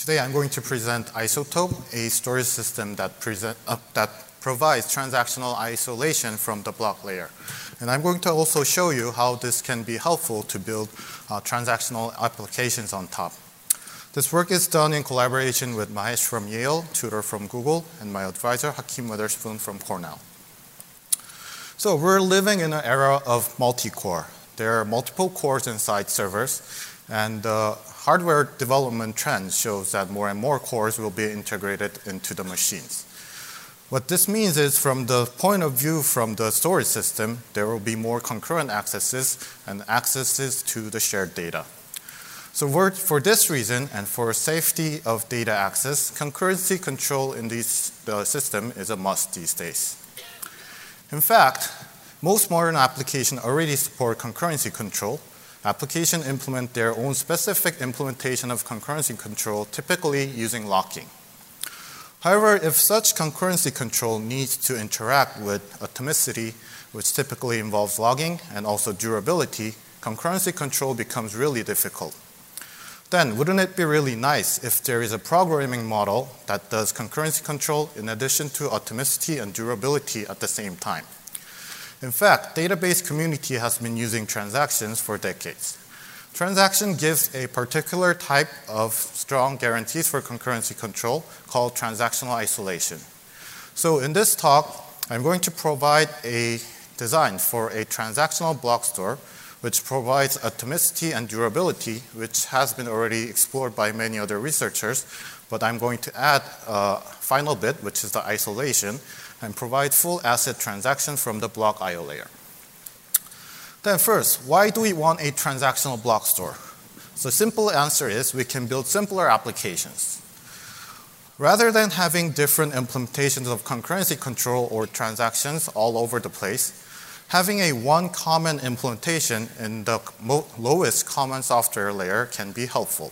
Today I'm going to present Isotope, a storage system that provides transactional isolation from the block layer. And I'm going to also show you how this can be helpful to build transactional applications on top. This work is done in collaboration with Mahesh from Yale, Tudor from Google, and my advisor Hakeem Witherspoon from Cornell. So we're living in an era of multi-core. There are multiple cores inside servers, and hardware development trend shows that more and more cores will be integrated into the machines. What this means is, from the point of view from the storage system, there will be more concurrent accesses and accesses to the shared data. So for this reason, and for safety of data access, concurrency control in the system is a must these days. In fact, most modern applications already support concurrency control. Applications implement their own specific implementation of concurrency control, typically using locking. However, if such concurrency control needs to interact with atomicity, which typically involves logging, and also durability, concurrency control becomes really difficult. Then, wouldn't it be really nice if there is a programming model that does concurrency control in addition to atomicity and durability at the same time? In fact, database community has been using transactions for decades. Transaction gives a particular type of strong guarantees for concurrency control called transactional isolation. So in this talk, I'm going to provide a design for a transactional block store which provides atomicity and durability, which has been already explored by many other researchers, but I'm going to add a final bit, which is the isolation, and provide full asset transaction from the block I/O layer. Then first, why do we want a transactional block store? So simple answer is we can build simpler applications. Rather than having different implementations of concurrency control or transactions all over the place, having a one common implementation in the lowest common software layer can be helpful.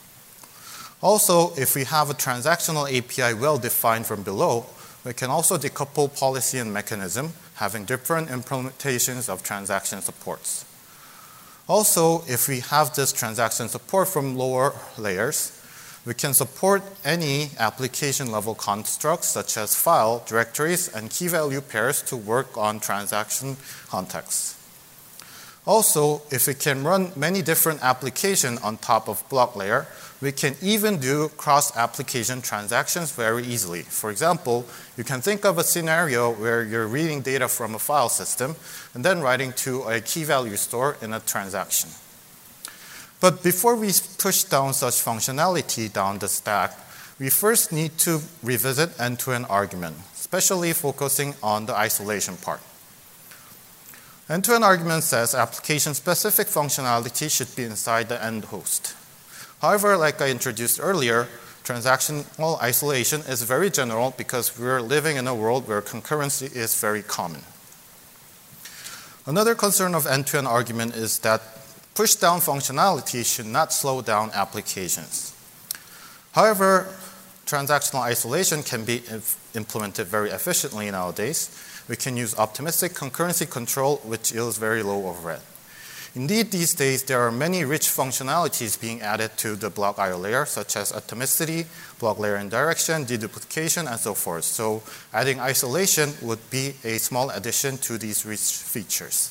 Also, if we have a transactional API well defined from below, we can also decouple policy and mechanism, having different implementations of transaction supports. Also, if we have this transaction support from lower layers, we can support any application level constructs such as file, directories, and key value pairs to work on transaction contexts. Also, if we can run many different applications on top of block layer, we can even do cross-application transactions very easily. For example, you can think of a scenario where you're reading data from a file system and then writing to a key value store in a transaction. But before we push down such functionality down the stack, we first need to revisit end-to-end argument, especially focusing on the isolation part. End-to-end argument says application-specific functionality should be inside the end host. However, like I introduced earlier, transactional isolation is very general because we're living in a world where concurrency is very common. Another concern of end-to-end argument is that push-down functionality should not slow down applications. However, transactional isolation can be implemented very efficiently nowadays. We can use optimistic concurrency control, which yields very low overhead. Indeed, these days, there are many rich functionalities being added to the block I/O layer, such as atomicity, block layer indirection, deduplication, and so forth. So adding isolation would be a small addition to these rich features.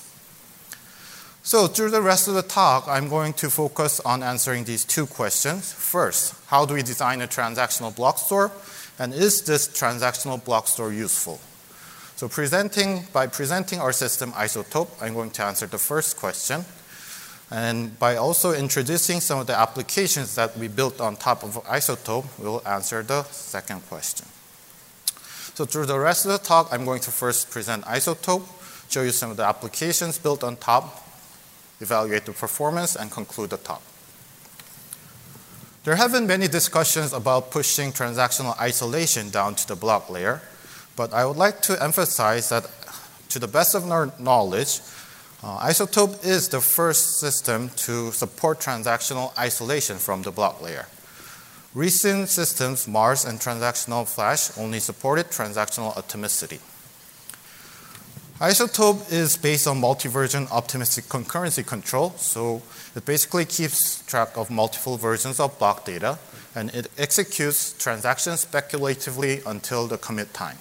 So through the rest of the talk, I'm going to focus on answering these two questions. First, how do we design a transactional block store? And is this transactional block store useful? So by presenting our system Isotope, I'm going to answer the first question. And by also introducing some of the applications that we built on top of Isotope, we'll answer the second question. So through the rest of the talk, I'm going to first present Isotope, show you some of the applications built on top, evaluate the performance, and conclude the talk. There have been many discussions about pushing transactional isolation down to the block layer. But I would like to emphasize that, to the best of our knowledge, Isotope is the first system to support transactional isolation from the block layer. Recent systems, Mars and Transactional Flash, only supported transactional atomicity. Isotope is based on multi-version optimistic concurrency control, so it basically keeps track of multiple versions of block data, and it executes transactions speculatively until the commit time.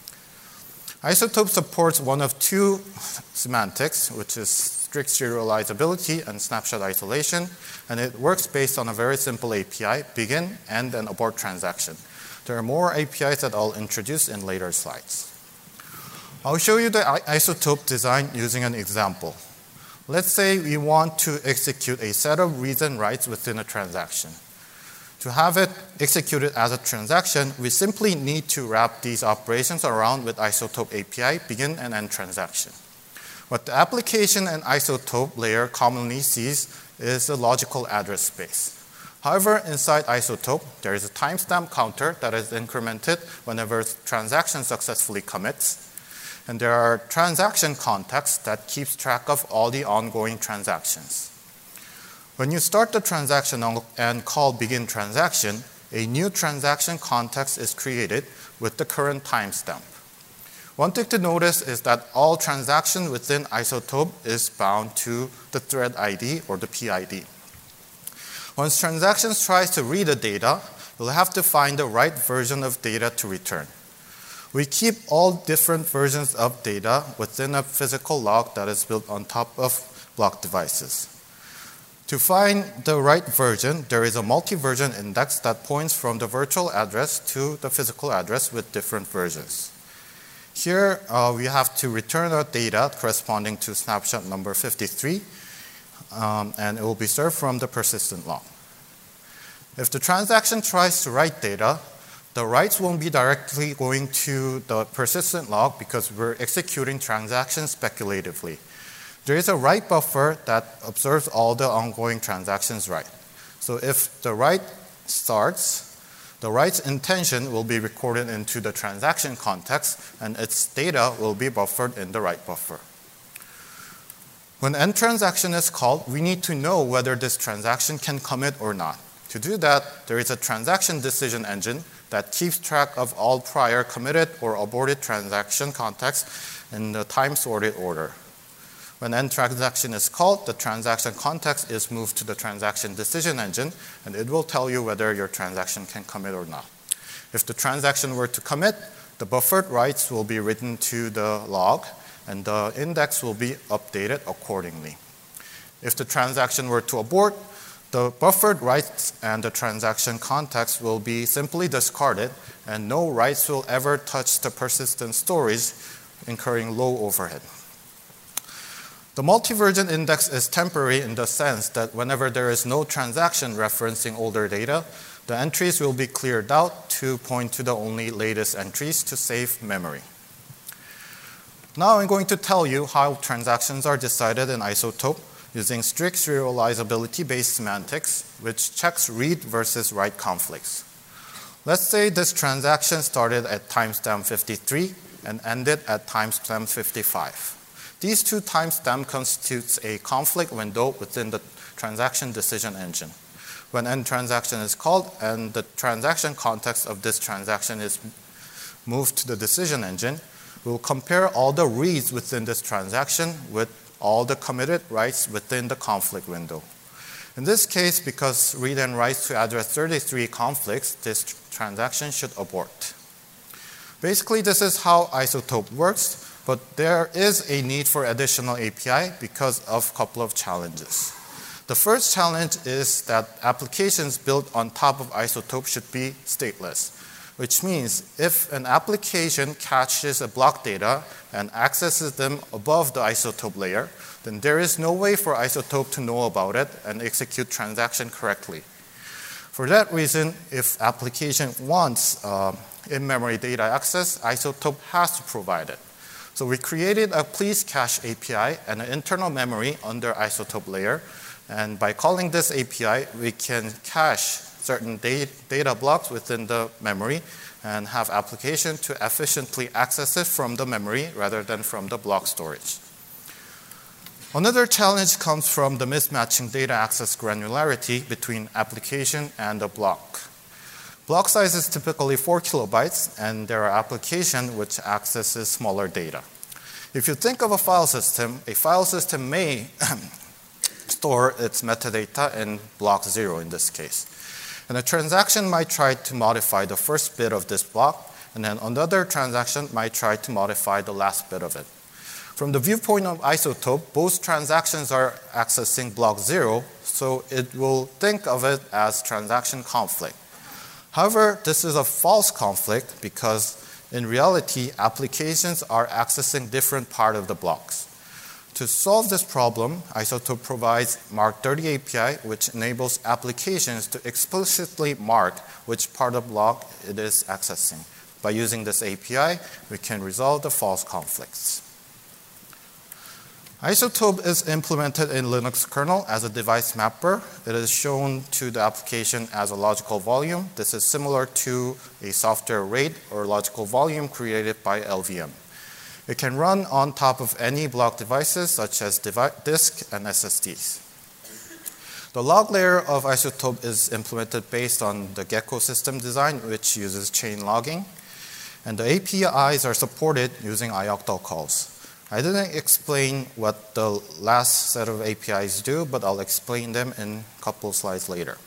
Isotope supports one of two semantics, which is strict serializability and snapshot isolation, and it works based on a very simple API, begin, end, and abort transaction. There are more APIs that I'll introduce in later slides. I'll show you the isotope design using an example. Let's say we want to execute a set of reads and writes within a transaction. To have it executed as a transaction, we simply need to wrap these operations around with isotope API, begin and end transaction. What the application and isotope layer commonly sees is the logical address space. However, inside isotope, there is a timestamp counter that is incremented whenever transaction successfully commits. And there are transaction contexts that keeps track of all the ongoing transactions. When you start the transaction and call begin transaction, a new transaction context is created with the current timestamp. One thing to notice is that all transactions within isotope is bound to the thread ID or the PID. Once transactions tries to read the data, you'll have to find the right version of data to return. We keep all different versions of data within a physical log that is built on top of block devices. To find the right version, there is a multi-version index that points from the virtual address to the physical address with different versions. Here, we have to return our data corresponding to snapshot number 53, and it will be served from the persistent log. If the transaction tries to write data, the writes won't be directly going to the persistent log because we're executing transactions speculatively. There is a write buffer that observes all the ongoing transactions write. So if the write starts, the write's intention will be recorded into the transaction context, and its data will be buffered in the write buffer. When end transaction is called, we need to know whether this transaction can commit or not. To do that, there is a transaction decision engine that keeps track of all prior committed or aborted transaction contexts in the time-sorted order. When end transaction is called, the transaction context is moved to the transaction decision engine, and it will tell you whether your transaction can commit or not. If the transaction were to commit, the buffered writes will be written to the log, and the index will be updated accordingly. If the transaction were to abort, the buffered writes and the transaction context will be simply discarded, and no writes will ever touch the persistent storage, incurring low overhead. The multi-version index is temporary in the sense that whenever there is no transaction referencing older data, the entries will be cleared out to point to the only latest entries to save memory. Now I'm going to tell you how transactions are decided in Isotope using strict serializability-based semantics, which checks read versus write conflicts. Let's say this transaction started at timestamp 53 and ended at timestamp 55. These two timestamps constitutes a conflict window within the transaction decision engine. When end transaction is called and the transaction context of this transaction is moved to the decision engine, we'll compare all the reads within this transaction with all the committed writes within the conflict window. In this case, because read and write to address 33 conflicts, this transaction should abort. Basically, this is how Isotope works. But there is a need for additional API because of a couple of challenges. The first challenge is that applications built on top of Isotope should be stateless, which means if an application catches a block data and accesses them above the Isotope layer, then there is no way for Isotope to know about it and execute transaction correctly. For that reason, if application wants in-memory data access, Isotope has to provide it. So we created a please cache API and an internal memory under Isotope layer. And by calling this API, we can cache certain data blocks within the memory and have application to efficiently access it from the memory rather than from the block storage. Another challenge comes from the mismatching data access granularity between application and the block. Block size is typically 4 kilobytes, and there are applications which accesses smaller data. If you think of a file system may store its metadata in block 0 in this case. And a transaction might try to modify the first bit of this block, and then another transaction might try to modify the last bit of it. From the viewpoint of Isotope, both transactions are accessing block 0, so it will think of it as transaction conflict. However, this is a false conflict because in reality, applications are accessing different part of the blocks. To solve this problem, Isotope provides Mark30 API, which enables applications to explicitly mark which part of the block it is accessing. By using this API, we can resolve the false conflicts. Isotope is implemented in Linux kernel as a device mapper. It is shown to the application as a logical volume. This is similar to a software RAID or logical volume created by LVM. It can run on top of any block devices such as disk and SSDs. The log layer of Isotope is implemented based on the Gecko system design, which uses chain logging. And the APIs are supported using ioctl calls. I didn't explain what the last set of APIs do, but I'll explain them in a couple slides later.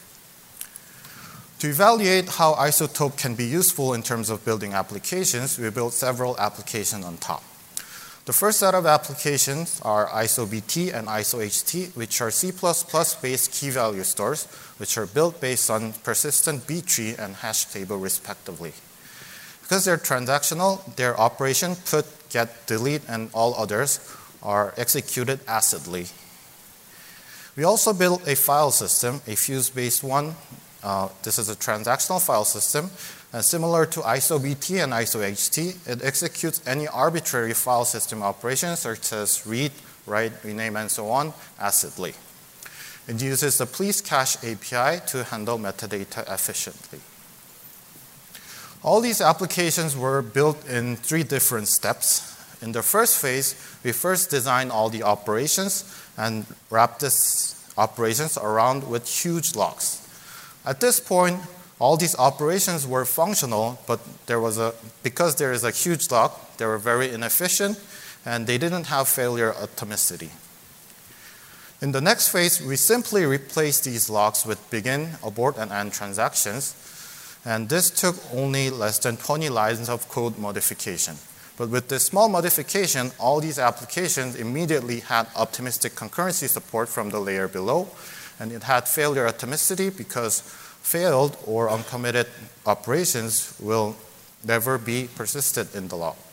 To evaluate how Isotope can be useful in terms of building applications, we built several applications on top. The first set of applications are ISOBT and ISOHT, which are C++-based key value stores, which are built based on persistent B tree and hash table respectively. Because they're transactional, their operation, put, get, delete, and all others are executed acidly. We also built a file system, a fuse-based one. This is a transactional file system. And similar to ISOBT and ISOHT, it executes any arbitrary file system operations such as read, write, rename, and so on acidly. It uses the please cache API to handle metadata efficiently. All these applications were built in 3 different steps. In the first phase, we first designed all the operations and wrapped these operations around with huge locks. At this point, all these operations were functional, but because there is a huge lock, they were very inefficient, and they didn't have failure atomicity. In the next phase, we simply replaced these locks with begin, abort, and end transactions. And this took only less than 20 lines of code modification. But with this small modification, all these applications immediately had optimistic concurrency support from the layer below. And it had failure atomicity because failed or uncommitted operations will never be persisted in the log.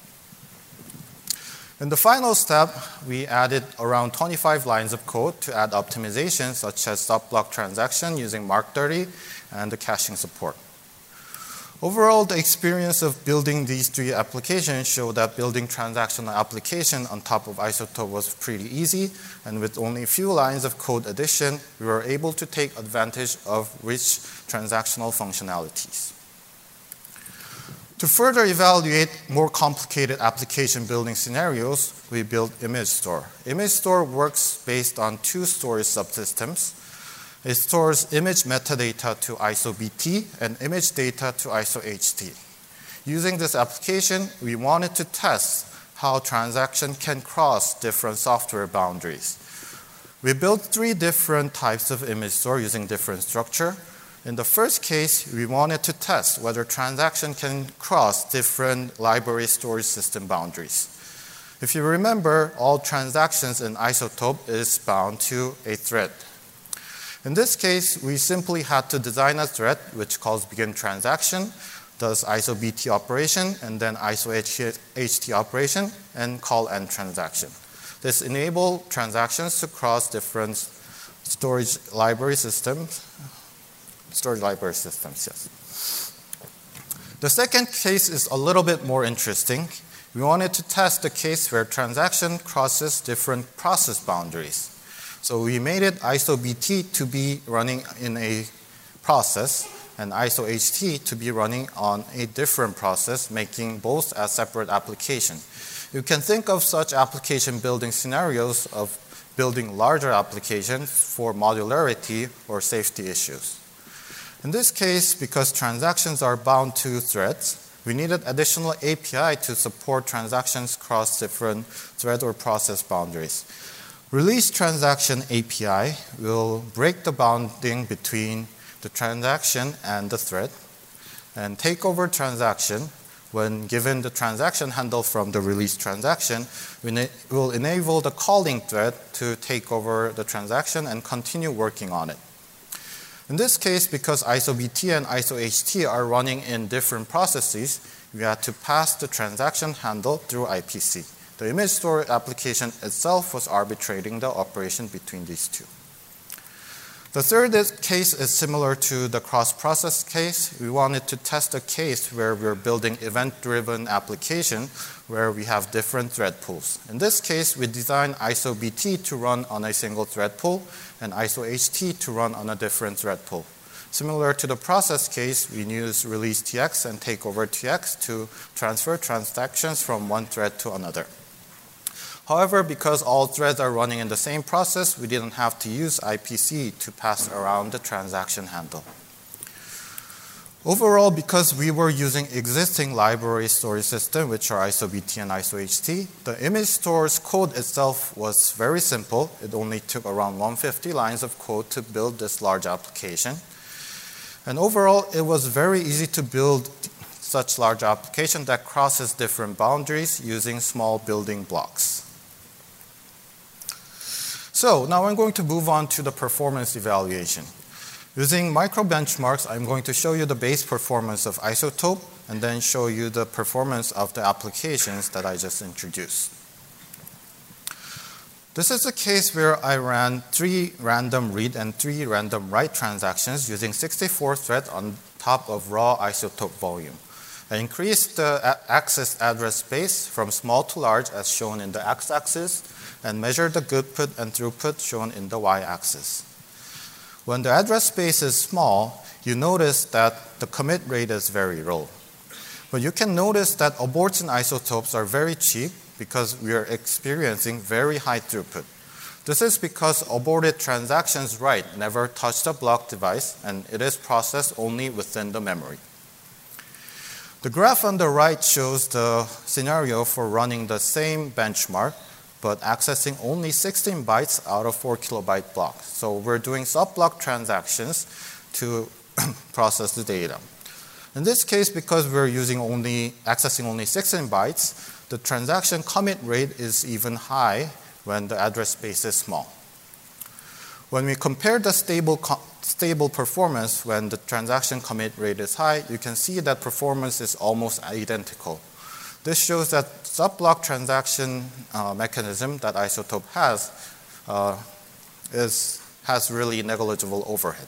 In the final step, we added around 25 lines of code to add optimizations such as stop-block transaction using Mark30 and the caching support. Overall, the experience of building these 3 applications showed that building transactional application on top of Isotope was pretty easy, and with only a few lines of code addition, we were able to take advantage of rich transactional functionalities. To further evaluate more complicated application building scenarios, we built ImageStore. ImageStore works based on 2 storage subsystems. It stores image metadata to ISOBT and image data to ISOHT. Using this application, we wanted to test how transaction can cross different software boundaries. We built 3 different types of image store using different structure. In the first case, we wanted to test whether transaction can cross different library storage system boundaries. If you remember, all transactions in Isotope is bound to a thread. In this case, we simply had to design a thread which calls begin transaction, does ISOBT operation, and then ISOHT operation, and call end transaction. This enables transactions to cross different storage library systems, yes. The second case is a little bit more interesting. We wanted to test the case where transaction crosses different process boundaries. So we made it ISOBT to be running in a process and ISOHT to be running on a different process, making both a separate application. You can think of such application building scenarios of building larger applications for modularity or safety issues. In this case, because transactions are bound to threads, we needed additional API to support transactions across different thread or process boundaries. Release transaction API will break the bounding between the transaction and the thread, and takeover transaction, when given the transaction handle from the release transaction, will enable the calling thread to take over the transaction and continue working on it. In this case, because ISOBT and ISOHT are running in different processes, we had to pass the transaction handle through IPC. The image store application itself was arbitrating the operation between these two. The third case is similar to the cross-process case. We wanted to test a case where we're building event-driven application where we have different thread pools. In this case, we designed ISOBT to run on a single thread pool and ISOHT to run on a different thread pool. Similar to the process case, we use release TX and takeover TX to transfer transactions from one thread to another. However, because all threads are running in the same process, we didn't have to use IPC to pass around the transaction handle. Overall, because we were using existing library storage system, which are ISOBT and ISOHT, the image store's code itself was very simple. It only took around 150 lines of code to build this large application. And overall, it was very easy to build such large application that crosses different boundaries using small building blocks. So now I'm going to move on to the performance evaluation. Using micro benchmarks, I'm going to show you the base performance of Isotope and then show you the performance of the applications that I just introduced. This is a case where I ran 3 random read and 3 random write transactions using 64 threads on top of raw Isotope volume. I increased the access address space from small to large as shown in the x-axis and measured the goodput and throughput shown in the y-axis. When the address space is small, you notice that the commit rate is very low. But you can notice that aborts in isotopes are very cheap because we are experiencing very high throughput. This is because aborted transactions write never touch the block device and it is processed only within the memory. The graph on the right shows the scenario for running the same benchmark but accessing only 16 bytes out of 4 kilobyte block. So we're doing sub-block transactions to process the data. In this case, because we're accessing only 16 bytes, the transaction commit rate is even high when the address space is small. When we compare the stable performance when the transaction commit rate is high, you can see that performance is almost identical. This shows that sub-block transaction mechanism that Isotope has really negligible overhead.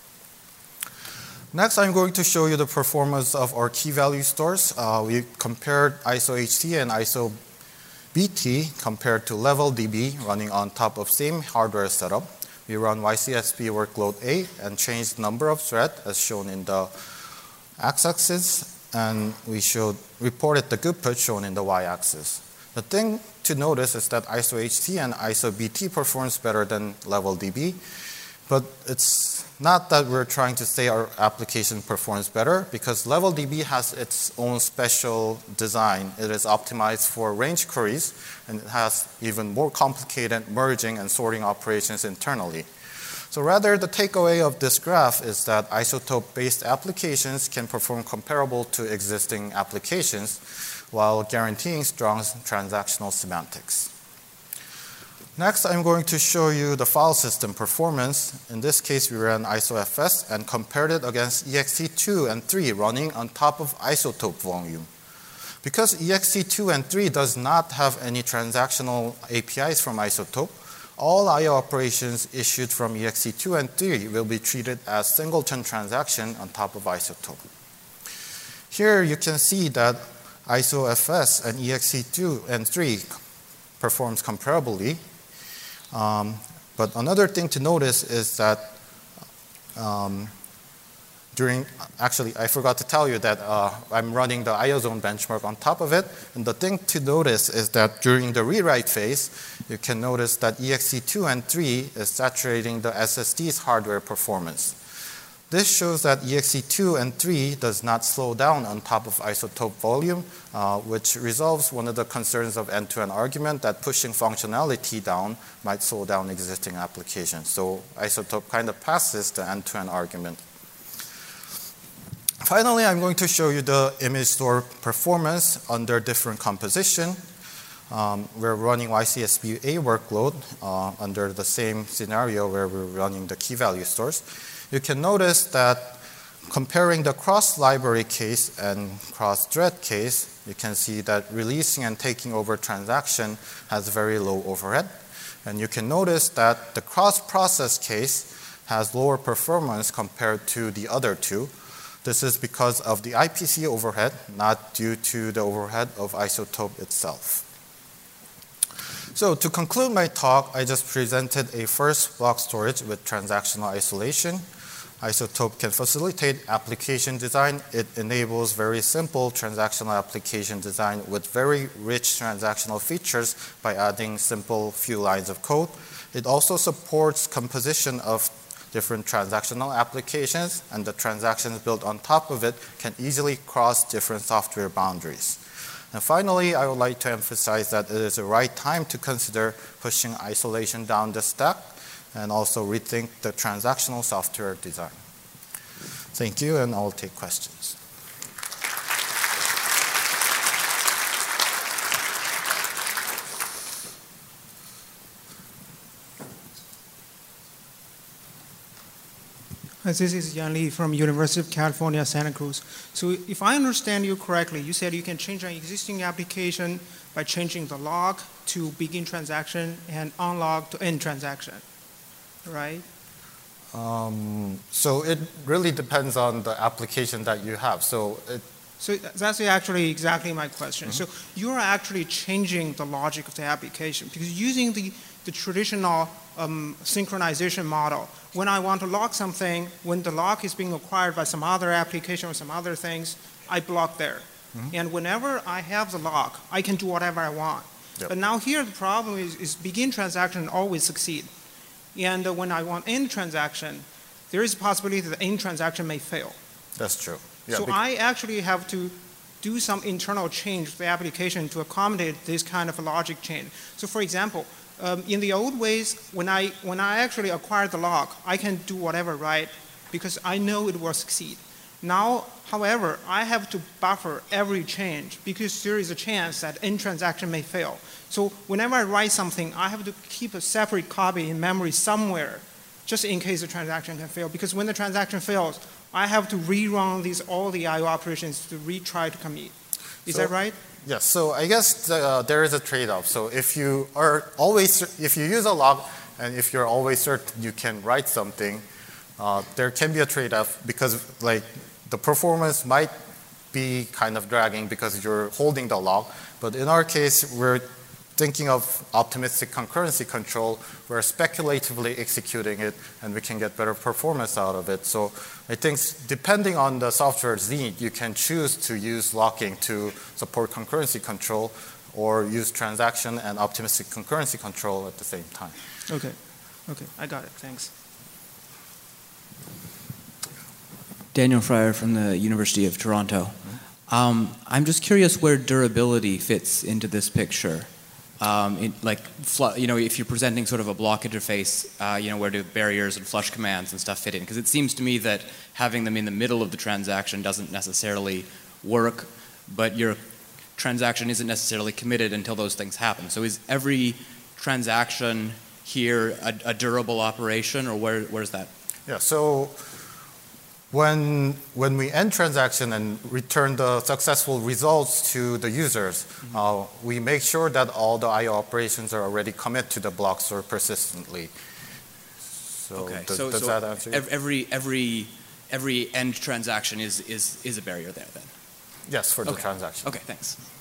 Next, I'm going to show you the performance of our key value stores. We compared ISOHT and ISOBT compared to LevelDB running on top of same hardware setup. We run YCSP workload A and changed number of threads as shown in the x-axis, and we reported the goodput shown in the y-axis. The thing to notice is that ISOHT and ISOBT performs better than LevelDB, but it's not that we're trying to say our application performs better, because LevelDB has its own special design. It is optimized for range queries, and it has even more complicated merging and sorting operations internally. So rather, the takeaway of this graph is that isotope-based applications can perform comparable to existing applications while guaranteeing strong transactional semantics. Next, I'm going to show you the file system performance. In this case, we ran ISOFS and compared it against ext2 and 3 running on top of Isotope volume. Because ext2 and 3 does not have any transactional APIs from Isotope, all I/O operations issued from ext2 and 3 will be treated as singleton transaction on top of Isotope. Here you can see that ISOFS and ext2 and 3 performs comparably. But another thing to notice is that I forgot to tell you that I'm running the IOZone benchmark on top of it. And the thing to notice is that during the rewrite phase, you can notice that ext2 and 3 is saturating the SSD's hardware performance. This shows that EXE2 and 3 does not slow down on top of isotope volume, which resolves one of the concerns of end-to-end argument that pushing functionality down might slow down existing applications. So isotope kind of passes the end-to-end argument. Finally, I'm going to show you the image store performance under different composition. We're running YCSB-A workload under the same scenario where we're running the key value stores. You can notice that comparing the cross-library case and cross-thread case, you can see that releasing and taking over transaction has very low overhead. And you can notice that the cross-process case has lower performance compared to the other two. This is because of the IPC overhead, not due to the overhead of isotope itself. So to conclude my talk, I just presented a first block storage with transactional isolation. Isotope can facilitate application design. It enables very simple transactional application design with very rich transactional features by adding simple few lines of code. It also supports composition of different transactional applications, and the transactions built on top of it can easily cross different software boundaries. And finally, I would like to emphasize that it is the right time to consider pushing isolation down the stack and also rethink the transactional software design. Thank you, and I'll take questions. This is Yan Li from University of California, Santa Cruz. So if I understand you correctly, you said you can change an existing application by changing the log to begin transaction and unlog to end transaction, right? So it really depends on the application that you have. So that's actually exactly my question. Mm-hmm. So you're actually changing the logic of the application because using the traditional synchronization model, when I want to lock something, when the lock is being acquired by some other application or some other things, I block there. Mm-hmm. And whenever I have the lock, I can do whatever I want. Yep. But now here the problem is begin transaction always succeed. And when I want end transaction, there is a possibility that the end transaction may fail. That's true. Yeah, so I actually have to do some internal change to the application to accommodate this kind of logic change. So for example, in the old ways, when I actually acquire the lock, I can do whatever, right? Because I know it will succeed. Now, however, I have to buffer every change because there is a chance that end transaction may fail. So whenever I write something, I have to keep a separate copy in memory somewhere just in case the transaction can fail. Because when the transaction fails, I have to rerun all the I/O operations to retry to commit. Is that right? Yes. So I guess there is a trade-off. So if you use a log and if you're always certain you can write something, there can be a trade-off because like the performance might be kind of dragging because you're holding the log. But in our case, we're thinking of optimistic concurrency control. We're speculatively executing it, and we can get better performance out of it. So I think depending on the software's need, you can choose to use locking to support concurrency control or use transaction and optimistic concurrency control at the same time. Okay, I got it. Thanks. Daniel Fryer from the University of Toronto. I'm just curious where durability fits into this picture. If you're presenting sort of a block interface, where do barriers and flush commands and stuff fit in? Because it seems to me that having them in the middle of the transaction doesn't necessarily work, but your transaction isn't necessarily committed until those things happen. So is every transaction here a durable operation, or where's that? Yeah, so when we end transaction and return the successful results to the users, we make sure that all the I/O operations are already commit to the block store persistently. So okay. Does that answer you? Every end transaction is a barrier there then? Yes, for the transaction. Okay, thanks.